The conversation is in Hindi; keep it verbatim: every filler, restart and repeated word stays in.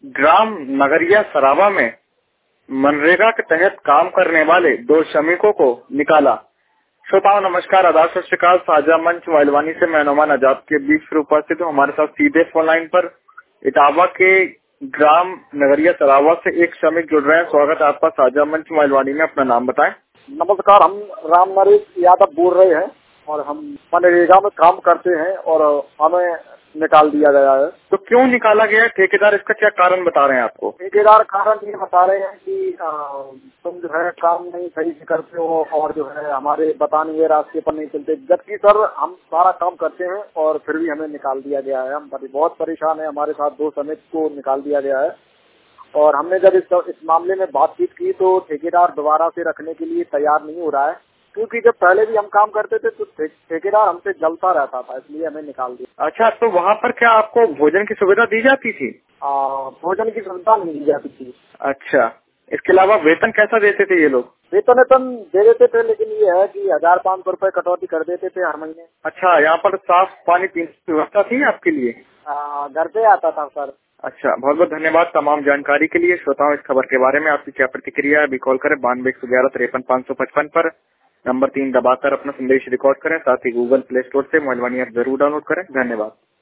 ग्राम नगरिया सरावा में मनरेगा के तहत काम करने वाले दो श्रमिकों को निकाला। श्रोताओं नमस्कार, आदाब, सत श्री अकाल। साझा मंच मोबाइलवानी से मैं नोमान आजाद के बीच फिर उपस्थित हूँ। हमारे साथ सीधे फोन लाइन पर इटावा के ग्राम नगरिया सरावा से एक श्रमिक जुड़ रहे हैं। स्वागत है आपका साझा मंच मोबाइलवानी में। अपना नाम बताएं। नमस्कार, हम राम नरेश यादव बोल रहे हैं और हम मनरेगा में काम करते हैं और हमें निकाल दिया गया है। तो क्यों निकाला गया है? ठेकेदार इसका क्या कारण बता रहे हैं आपको? ठेकेदार कारण ये बता रहे हैं कि आ, तुम जो है काम नहीं सही से करते हो और जो है हमारे बताने हुए रास्ते पर नहीं चलते, जबकि सर हम सारा काम करते हैं और फिर भी हमें निकाल दिया गया है। हम बहुत परेशान है। हमारे साथ दो श्रमिक को निकाल दिया गया है और हमने जब इस, इस मामले में बातचीत की तो ठेकेदार दोबारा से रखने के लिए तैयार नहीं हो रहा है, क्योंकि जब पहले भी हम काम करते थे तो ठेकेदार हमसे जलता रहता था, इसलिए हमें निकाल दिया। अच्छा, तो वहाँ पर क्या आपको भोजन की सुविधा दी जाती थी? आ, भोजन की सुविधा नहीं दी जाती थी। अच्छा, इसके अलावा वेतन कैसा देते थे ये लोग? वेतन वेतन दे देते थे, लेकिन ये है कि हजार पाँच सौ रूपये कटौती कर देते थे हर महीने। अच्छा, यहाँ पर साफ पानी पीने की व्यवस्था थी आपके लिए? घर पे आता था सर। अच्छा, बहुत बहुत धन्यवाद तमाम जानकारी के लिए। श्रोताओं, इस खबर के बारे में आपकी क्या प्रतिक्रिया है? अभी कॉल करें बानवे एक सौ ग्यारह तिरपन पाँच सौ पचपन पर, नंबर तीन दबाकर अपना संदेश रिकॉर्ड करें। साथ ही गूगल प्ले स्टोर से मोबाइलवानी ऐप जरूर डाउनलोड करें। धन्यवाद।